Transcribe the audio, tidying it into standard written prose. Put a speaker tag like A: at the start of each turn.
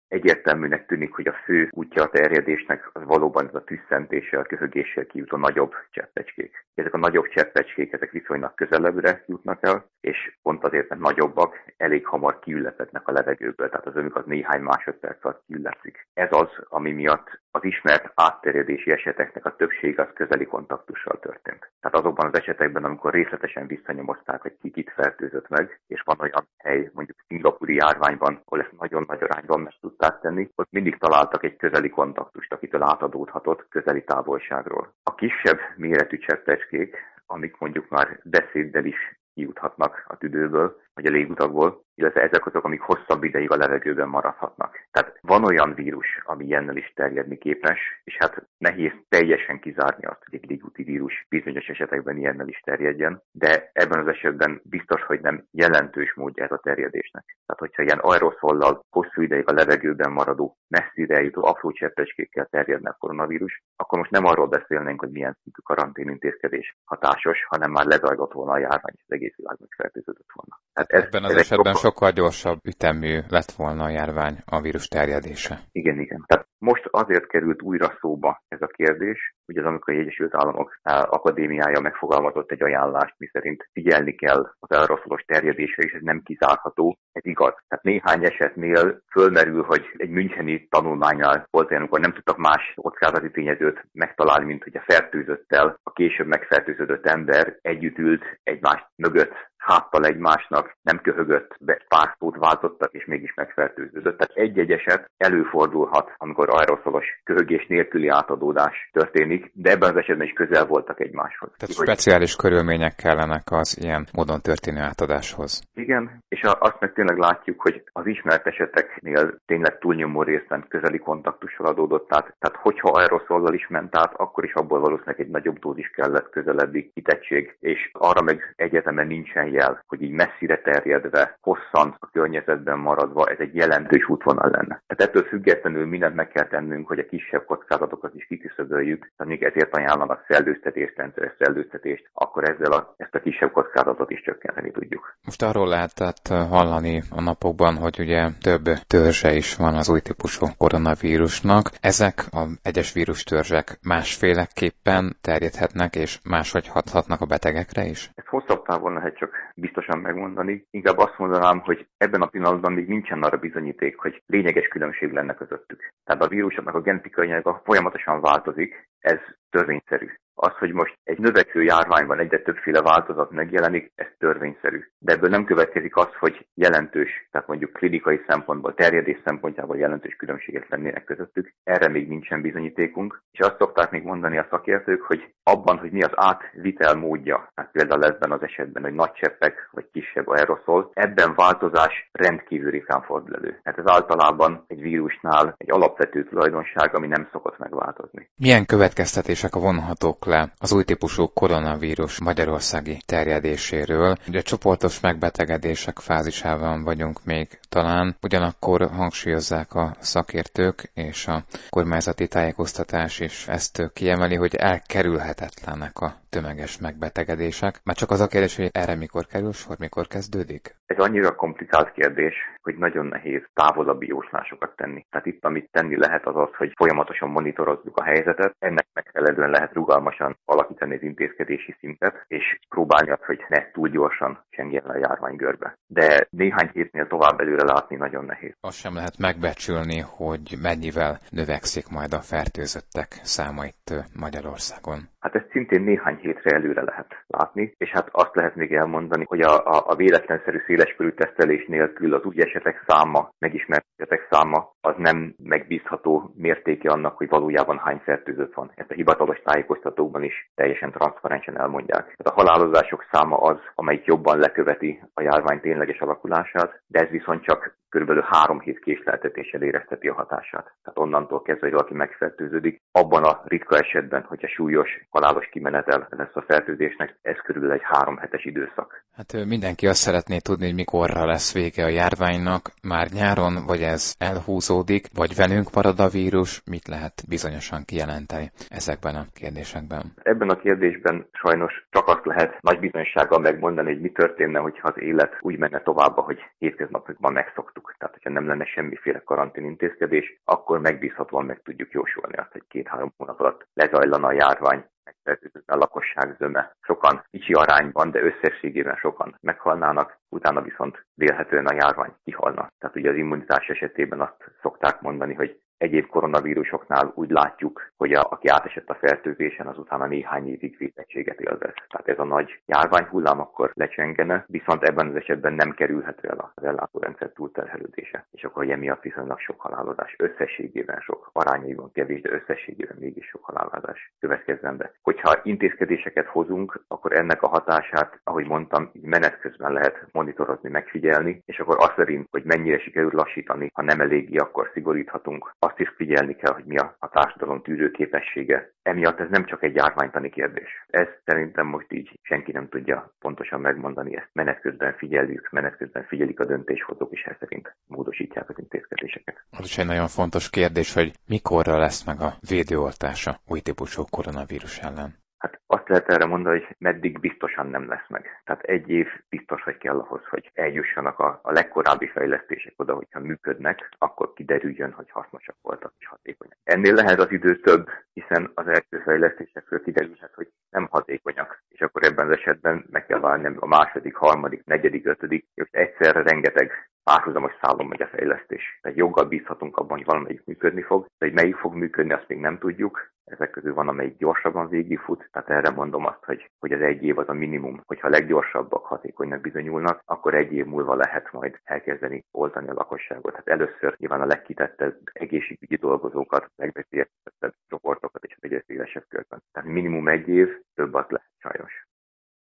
A: egyértelműnek tűnik, hogy a fő útja a terjedésnek az valóban ez a tüsszentéssel, a köhögéssel kijutó nagyobb cseppecskék. Ezek a nagyobb cseppecskék, ezek viszonylag közelebbre jutnak el, és pont azért, mert nagyobbak, elég hamar kiüllepednek a levegőből, tehát az önük az néhány másodperc alatt kiüllepszik. Ez az, ami miatt az ismert átterjedési eseteknek a többsége az közeli kontaktussal történt. Tehát azokban az esetekben, amikor részletesen visszanyomozták, hogy ki kit fertőzött meg, és van olyan hely, mondjuk szingapúri járványban, ahol ezt nagyon nagy arányban meg tudták tenni, ott mindig találtak egy közeli kontaktust, akitől átadódhatott közeli távolságról. A kisebb méretű cseppecskék, amik mondjuk már beszéddel is kijuthatnak a tüdőből, vagy a légutakból, illetve ezek azok, amik hosszabb ideig a levegőben maradhatnak. Tehát van olyan vírus, ami ilyennel is terjedni képes, és hát nehéz teljesen kizárni azt, hogy egy légúti vírus bizonyos esetekben ilyennel is terjedjen, de ebben az esetben biztos, hogy nem jelentős módja ez a terjedésnek. Tehát, hogyha ilyen aeroszollal hosszú ideig a levegőben maradó, messzire eljutó apró cseppecskékkel terjedne a koronavírus, akkor most nem arról beszélnénk, hogy milyen szintű karanténintézkedés hatásos, hanem már lezajlott volna a járvány, és az egész világ megfertőződött volna.
B: Ebben az esetben sokkal gyorsabb ütemű lett volna a járvány, a vírus terjedése.
A: Igen. Tehát most azért került újra szóba ez a kérdés, hogy az Amerikai Egyesült Államok Akadémiája megfogalmazott egy ajánlást, miszerint figyelni kell az aeroszos terjedésre, és ez nem kizárható, ez igaz. Tehát néhány esetnél fölmerül, hogy egy müncheni tanulmánynál volt olyan, amikor nem tudtak más kockázati tényezőt megtalálni, mint hogy a fertőzöttel, a később megfertőződött ember együtt ült egymás mögött, háttal egymásnak, nem köhögött, pár szót váltottak, és mégis megfertőződött. Tehát egy-egy eset előfordulhat, amikor aeroszolos köhögés nélküli átadódás történik, de ebben az esetben is közel voltak egymáshoz.
B: Tehát speciális körülmények kellenek az ilyen módon történő átadáshoz.
A: Igen, és azt meg tényleg látjuk, hogy az ismert eseteknél tényleg túlnyomó részben közeli kontaktussal adódott át. Tehát hogyha aeroszollal is ment át, akkor is abból valószínűleg egy nagyobb dózis kellett közelebbi kitettség, és arra meg egyetemen nincsen jel, hogy így messzire terjedve, hosszan a környezetben maradva ez egy jelentős útvonal lenne. Tehát ettől függetlenül mindent meg kell tennünk, hogy a kisebb kockázatokat is kiküszöböljük, amíg ezért ajánlanak szellőztetést, rendszeres szellőztetést, akkor ezt a kisebb kockázatot is csökkenteni tudjuk.
B: Most arról lehetett hallani a napokban, hogy ugye több törzse is van az új típusú koronavírusnak. Ezek az egyes vírustörzsek másféleképpen terjedhetnek és máshogy hathatnak a betegekre is?
A: Ez hosszabb távon lehet csak biztosan megmondani. Inkább azt mondanám, hogy ebben a pillanatban még nincsen arra bizonyíték, hogy lényeges különbség lenne közöttük. Tehát a vírusoknak a genetikai anyaga folyamatosan változik, ez törvényszerű. Az, hogy most egy növekvő járványban egyre többféle változat megjelenik, ez törvényszerű. De ebből nem következik az, hogy jelentős, tehát mondjuk klinikai szempontból, terjedés szempontjából jelentős különbségek lennének közöttük. Erre még nincsen bizonyítékunk. És azt szokták még mondani a szakértők, hogy abban, hogy mi az átvitel módja, hát például ebben az esetben, hogy nagy cseppek vagy kisebb aeroszol, ebben változás rendkívül ritkán fordul elő. Hát ez általában egy vírusnál egy alapvető tulajdonság, ami nem szokott megváltozni.
B: Milyen következtetések vonhatók le az új típusú koronavírus magyarországi terjedéséről? Ugye csoportos megbetegedések fázisában vagyunk még talán, ugyanakkor hangsúlyozzák a szakértők és a kormányzati tájékoztatás is ezt kiemeli, hogy elkerülhetetlenek a tömeges megbetegedések. Már csak az a kérdés, hogy erre mikor kerül sor, mikor kezdődik?
A: Ez annyira komplikált kérdés, hogy nagyon nehéz távolabbi jóslásokat tenni. Tehát itt, amit tenni lehet, az az, hogy folyamatosan monitorozzuk a helyzetet, ennek megfelelően lehet rugalmasan alakítani az intézkedési szintet, és próbálni azt, hogy ne túl gyorsan csengjen le a járvány görbe. De néhány hétnél tovább előre látni nagyon nehéz.
B: Azt sem lehet megbecsülni, hogy mennyivel növekszik majd a fertőzöttek száma itt Magyarországon.
A: Hát ezt szintén néhány hétre előre lehet látni, és hát azt lehet még elmondani, hogy a véletlenszerű széleskörű tesztelés nélkül az új esetek száma, megismert esetek száma, az nem megbízható mértéke annak, hogy valójában hány fertőzött van. Ezt a hivatalos tájékoztatókban is teljesen transzparensen elmondják. Tehát a halálozások száma az, amelyik jobban leköveti a járvány tényleges alakulását, de ez viszont csak körülbelül 3 hét késleltetéssel érezteti a hatását. Tehát onnantól kezdve, hogy valaki megfertőződik, abban a ritka esetben, hogyha súlyos halálos kimenetel lesz a fertőzésnek, ez körülbelül egy 3 hetes időszak.
B: Hát mindenki azt szeretné tudni, hogy mikorra lesz vége a járványnak, már nyáron, vagy ez elhúzódik, folytatódik, vagy velünk marad a vírus, mit lehet bizonyosan kijelenteni ezekben a kérdésekben?
A: Ebben a kérdésben sajnos csak azt lehet nagy bizonyossággal megmondani, hogy mi történne, hogyha az élet úgy menne tovább, hogy hétköznapokban megszoktuk. Tehát, hogyha nem lenne semmiféle karantén intézkedés, akkor megbízhatóan meg tudjuk jósolni azt, hogy 2-3 hónap alatt lezajlana a járvány, megfertőződne a lakosság zöme. Sokan kicsi arányban, de összességében sokan meghalnának, utána viszont vélhetően a járvány kihalna. Tehát ugye az immunitás esetében azt szokták mondani, hogy egyéb koronavírusoknál úgy látjuk, hogy aki átesett a fertőzésen, az utána néhány évig védettséget élvez. Tehát ez a nagy járványhullám akkor lecsengene, viszont ebben az esetben nem kerülhető el az ellátórendszer túlterhelődése. És akkor emiatt viszonylag sok halálozás, összességében sok, arányaiban kevés, de összességében mégis sok halálozás következzen be. Hogyha intézkedéseket hozunk, akkor ennek a hatását, ahogy mondtam, menet közben lehet monitorozni, megfigyelni, és akkor azt szerint, hogy mennyire sikerül lassítani, ha nem eléggé, akkor szigoríthatunk. Azt is figyelni kell, hogy mi a társadalom tűrőképessége. Emiatt ez nem csak egy járványtani kérdés. Ezt szerintem most így senki nem tudja pontosan megmondani, ezt menet közben figyeljük, menet közben figyelik a döntéshozók, és ezt szerint módosítják az intézkedéseket.
B: Az is egy nagyon fontos kérdés, hogy mikorra lesz meg a védőoltása új típusú koronavírus ellen.
A: Hát azt lehet erre mondani, hogy meddig biztosan nem lesz meg. Tehát 1 év biztos, hogy kell ahhoz, hogy eljussanak a legkorábbi fejlesztések oda, hogyha működnek, akkor kiderüljön, hogy hasznosak voltak és hatékonyak. Ennél lehet az idő több, hiszen az első fejlesztésekről kiderülhet, hogy nem hatékonyak, és akkor ebben az esetben meg kell várni a második, harmadik, negyedik, ötödik, és egyszerre rengeteg párhuzamos szálon megy a fejlesztés. Tehát joggal bízhatunk abban, hogy valamelyik működni fog, de hogy melyik fog működni, azt még nem tudjuk. Ezek közül van, amelyik gyorsabban végigfut, tehát erre mondom azt, hogy az 1 év az a minimum. Hogyha a leggyorsabbak hatékonynak bizonyulnak, akkor 1 év múlva lehet majd elkezdeni oltani a lakosságot. Tehát először nyilván a legkitettebb egészségügyi dolgozókat, legveszélyeztetettebb csoportokat és egyre szélesebb körben. Tehát minimum 1 év, több az lehet sajnos.